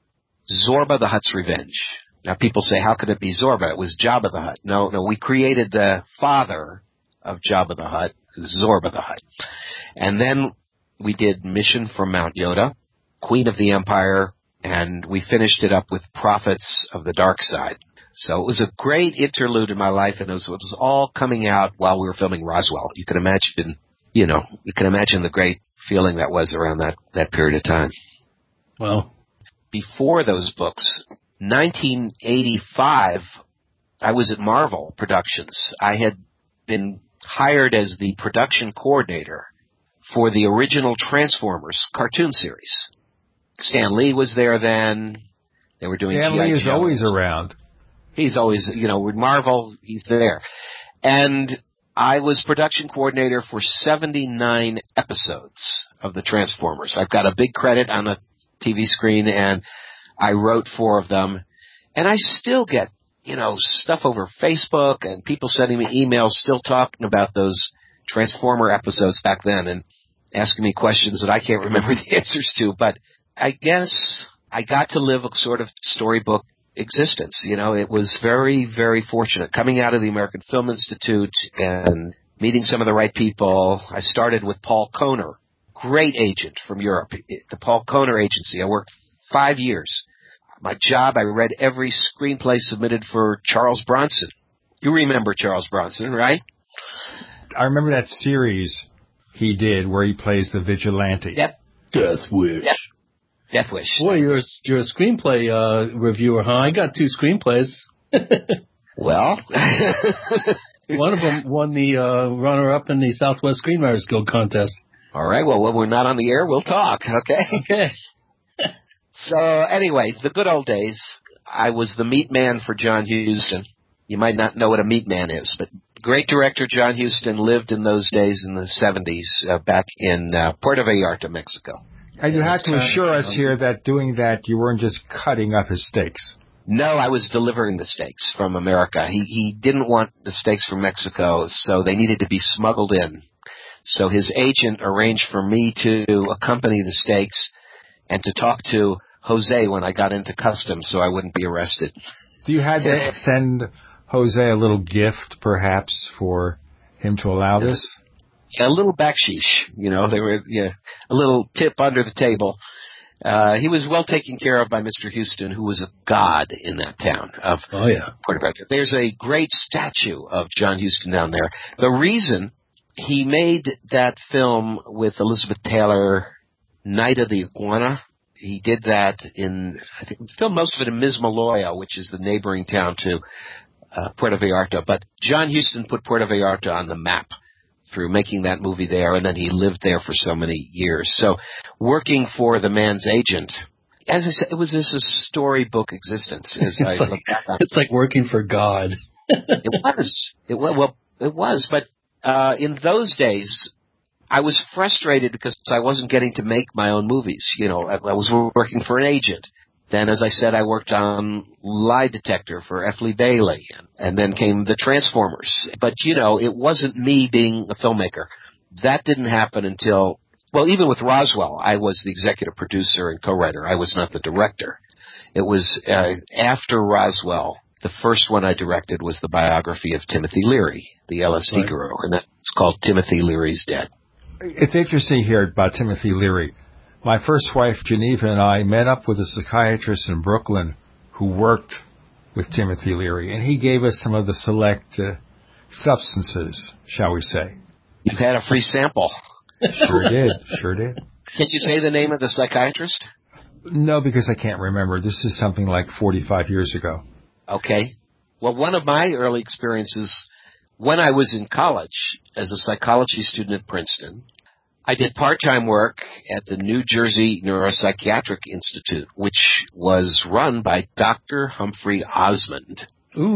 Zorba the Hutt's Revenge. Now people say, how could it be Zorba? It was Jabba the Hutt. No, no, we created the father of Jabba the Hutt, Zorba the Hutt. And then we did Mission from Mount Yoda, Queen of the Empire, and we finished it up with Prophets of the Dark Side. So it was a great interlude in my life, and it was, it was all coming out while we were filming Roswell. You can imagine, you know, you can imagine the great feeling that was around that, that period of time. Well, before those books, nineteen eighty-five, I was at Marvel Productions. I had been hired as the production coordinator for the original Transformers cartoon series. Stan Lee was there then. They were doing Stan Lee is always around. He's always, you know, with Marvel, he's there. And I was production coordinator for seventy-nine episodes of the Transformers. I've got a big credit on the T V screen, and I wrote four of them. And I still get, you know, stuff over Facebook and people sending me emails still talking about those Transformer episodes back then and asking me questions that I can't remember the answers to. But I guess I got to live a sort of storybook existence. You know, it was very, very fortunate. Coming out of the American Film Institute and meeting some of the right people, I started with Paul Kohner, great agent from Europe, the Paul Kohner Agency. I worked five years. My job, I read every screenplay submitted for Charles Bronson. You remember Charles Bronson, right? I remember that series he did where he plays the vigilante. Yep. Death Wish. Yep. Death Wish. Boy, you're a, you're a screenplay uh, reviewer, huh? I got two screenplays. Well, one of them won the uh, runner-up in the Southwest Screenwriters Guild contest. All right. Well, when we're not on the air, we'll talk. Okay. Okay. So anyway, the good old days. I was the meat man for John Huston. You might not know what a meat man is, but great director John Huston lived in those days in the seventies uh, back in uh, Puerto Vallarta, Mexico. And you had to assure us here that doing that, you weren't just cutting up his steaks. No, I was delivering the steaks from America. He he didn't want the steaks from Mexico, so they needed to be smuggled in. So his agent arranged for me to accompany the steaks and to talk to Jose when I got into customs so I wouldn't be arrested. Do you have to send Jose a little gift, perhaps, for him to allow this? A little backsheesh, you know, they were yeah, a little tip under the table. Uh, he was well taken care of by Mister Huston, who was a god in that town of oh, yeah. Puerto Vallarta. There's a great statue of John Huston down there. The reason he made that film with Elizabeth Taylor, Night of the Iguana, he did that in, I think, filmed most of it in Mismaloya, which is the neighboring town to uh, Puerto Vallarta. But John Huston put Puerto Vallarta on the map through making that movie there, and then he lived there for so many years. So working for the man's agent, as I said, it was just a storybook existence. As I like, look back on. It's like working for God. It was. It was. Well, it was. But uh, in those days, I was frustrated because I wasn't getting to make my own movies. You know, I, I was working for an agent. Then, as I said, I worked on Lie Detector for F. Lee Bailey, and then came the Transformers. But, you know, it wasn't me being a filmmaker. That didn't happen until, well, even with Roswell, I was the executive producer and co-writer. I was not the director. It was uh, after Roswell, the first one I directed was the biography of Timothy Leary, the L S D right. guru, and that's called Timothy Leary's Dead. It's interesting here about Timothy Leary. My first wife, Geneva, and I met up with a psychiatrist in Brooklyn who worked with Timothy Leary, and he gave us some of the select uh, substances, shall we say. You had a free sample. Sure did, sure did. Can you say the name of the psychiatrist? No, because I can't remember. This is something like forty-five years ago. Okay. Well, one of my early experiences when I was in college as a psychology student at Princeton, I did part-time work at the New Jersey Neuropsychiatric Institute, which was run by Doctor Humphrey Osmond.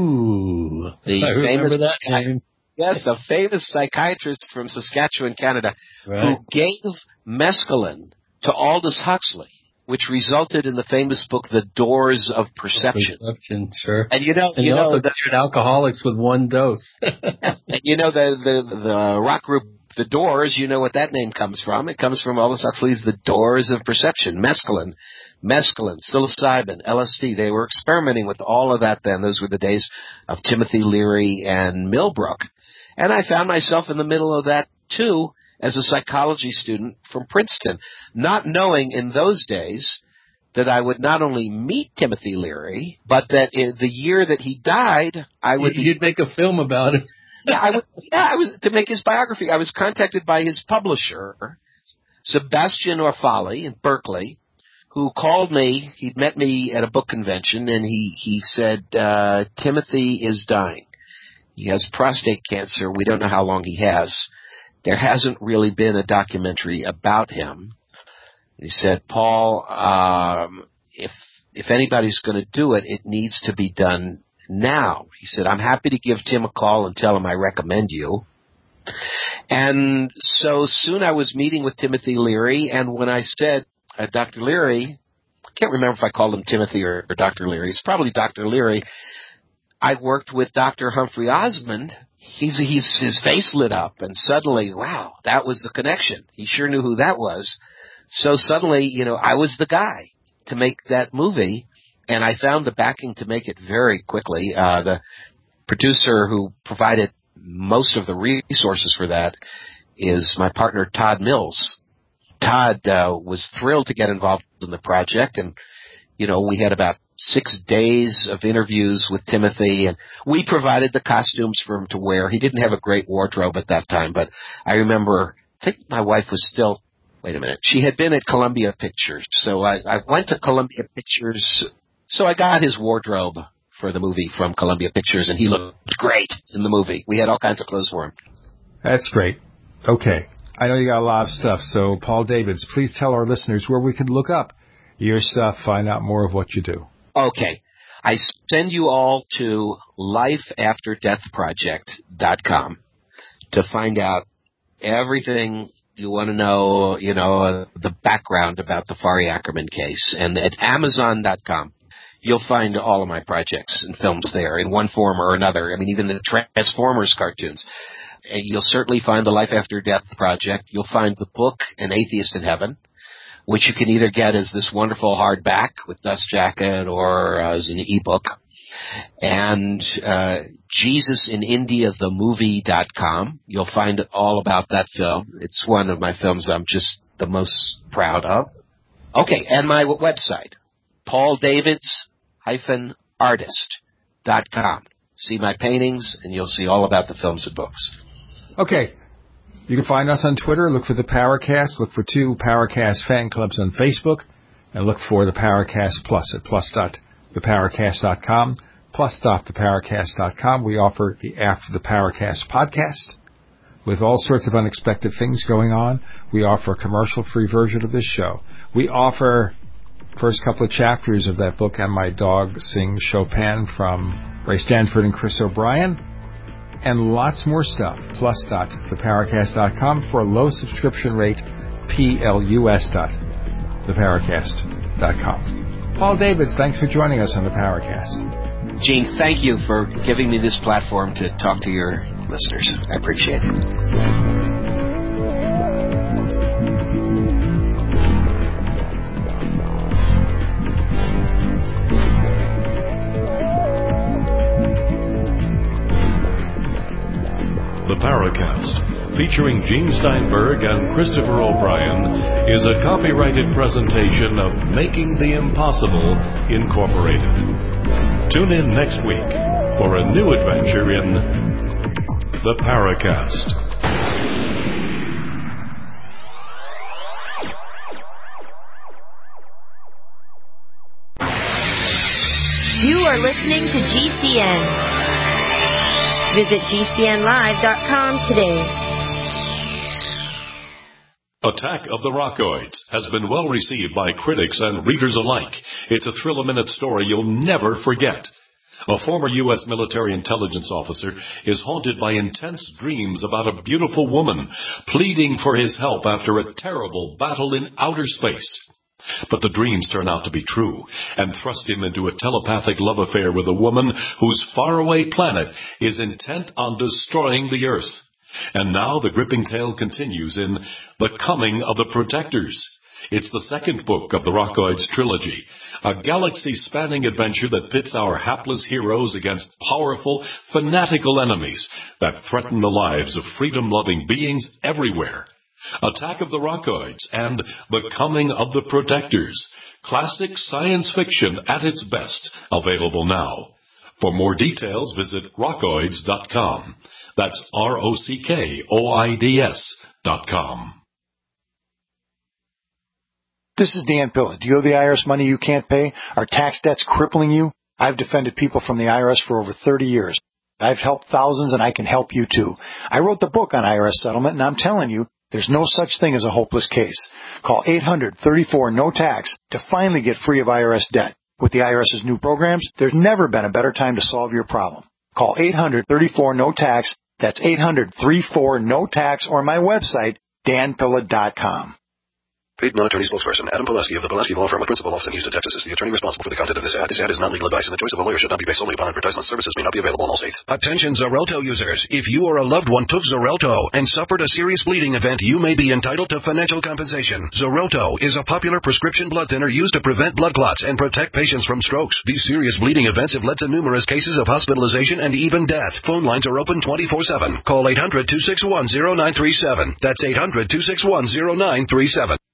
Ooh, the I remember famous, that name. Yes, the famous psychiatrist from Saskatchewan, Canada, right. who gave mescaline to Aldous Huxley, which resulted in the famous book, The Doors of Perception. Perception, sure. And you know, and you he know, also the, cured alcoholics with one dose. And you know, the, the the rock group The Doors, you know what that name comes from. It comes from Aldous Huxley's The Doors of Perception, mescaline, mescaline, psilocybin, L S D. They were experimenting with all of that then. Those were the days of Timothy Leary and Millbrook. And I found myself in the middle of that, too, as a psychology student from Princeton, not knowing in those days that I would not only meet Timothy Leary, but that in the year that he died, I would... You'd make a film about it. yeah, I would, yeah, I was to make his biography. I was contacted by his publisher, Sebastian Orfali in Berkeley, who called me. He'd met me at a book convention, and he, he said, uh, Timothy is dying. He has prostate cancer. We don't know how long he has. There hasn't really been a documentary about him. He said, Paul, um, if if anybody's going to do it, it needs to be done now. He said, I'm happy to give Tim a call and tell him I recommend you. And so soon I was meeting with Timothy Leary, and when I said, uh, Doctor Leary, I can't remember if I called him Timothy or, or Doctor Leary. It's probably Doctor Leary. I worked with Doctor Humphrey Osmond. He's, he's, his face lit up, and suddenly, wow, that was the connection. He sure knew who that was. So suddenly, you know, I was the guy to make that movie, and I found the backing to make it very quickly. Uh, the producer who provided most of the resources for that is my partner, Todd Mills. Todd uh, was thrilled to get involved in the project, and, you know, we had about six days of interviews with Timothy, and we provided the costumes for him to wear. He didn't have a great wardrobe at that time, but I remember, I think my wife was still, wait a minute, she had been at Columbia Pictures, so I, I went to Columbia Pictures, so I got his wardrobe for the movie from Columbia Pictures, and he looked great in the movie. We had all kinds of clothes for him. That's great. Okay. I know you got a lot of stuff, so Paul Davids, please tell our listeners where we can look up your stuff, find out more of what you do. Okay. I send you all to life after death project dot com to find out everything you want to know, you know, uh, the background about the Fari Ackerman case. And at amazon dot com, you'll find all of my projects and films there in one form or another. I mean, even the Transformers cartoons. And you'll certainly find the Life After Death Project. You'll find the book, An Atheist in Heaven, which you can either get as this wonderful hardback with dust jacket or uh, as an ebook. And uh, Jesus in India the Movie dot com. You'll find all about that film. It's one of my films I'm just the most proud of. Okay, and my website, paul davids dash artist dot com. See my paintings, and you'll see all about the films and books. Okay. You can find us on Twitter. Look for the Paracast. Look for two Paracast fan clubs on Facebook. And look for the Paracast Plus at plus dot the paracast dot com, plus dot the paracast dot com. We offer the After the Paracast podcast with all sorts of unexpected things going on. We offer a commercial-free version of this show. We offer first couple of chapters of that book, And My Dog Sings Chopin, from Ray Stanford and Chris O'Brien, and lots more stuff. plus dot the paracast dot com for a low subscription rate, plus dot the paracast dot com. Paul Davids, thanks for joining us on the Paracast. Gene, thank you for giving me this platform to talk to your listeners. I appreciate it. The Paracast, featuring Gene Steinberg and Christopher O'Brien, is a copyrighted presentation of Making the Impossible, Incorporated. Tune in next week for a new adventure in The Paracast. You are listening to G C N. Visit G C N live dot com today. Attack of the Rockoids has been well received by critics and readers alike. It's a thrill-a-minute story you'll never forget. A former U S military intelligence officer is haunted by intense dreams about a beautiful woman pleading for his help after a terrible battle in outer space. But the dreams turn out to be true and thrust him into a telepathic love affair with a woman whose faraway planet is intent on destroying the Earth. And now the gripping tale continues in The Coming of the Protectors. It's the second book of the Rockoids trilogy, a galaxy-spanning adventure that pits our hapless heroes against powerful, fanatical enemies that threaten the lives of freedom-loving beings everywhere. Attack of the Rockoids and The Coming of the Protectors. Classic science fiction at its best. Available now. For more details, visit rockoids dot com. That's R O C K O I D S dot com. This is Dan Pilla. Do you owe the I R S money you can't pay? Are tax debts crippling you? I've defended people from the I R S for over thirty years. I've helped thousands, and I can help you too. I wrote the book on I R S settlement, and I'm telling you, there's no such thing as a hopeless case. Call eight hundred thirty-four no tax to finally get free of I R S debt. With the IRS's new programs, there's never been a better time to solve your problem. Call eight hundred thirty-four no tax. That's eight hundred thirty-four no tax, or my website, dan pilla dot com. Paid non-attorney spokesperson Adam Pulaski of the Pulaski Law Firm with principal office in Houston, Texas, is the attorney responsible for the content of this ad. This ad is not legal advice, and the choice of a lawyer should not be based solely upon advertisement. Services may not be available in all states. Attention Xarelto users. If you or a loved one took Xarelto and suffered a serious bleeding event, you may be entitled to financial compensation. Xarelto is a popular prescription blood thinner used to prevent blood clots and protect patients from strokes. These serious bleeding events have led to numerous cases of hospitalization and even death. Phone lines are open twenty-four seven. Call eight hundred two six one zero nine three seven. That's eight hundred two six one zero nine three seven.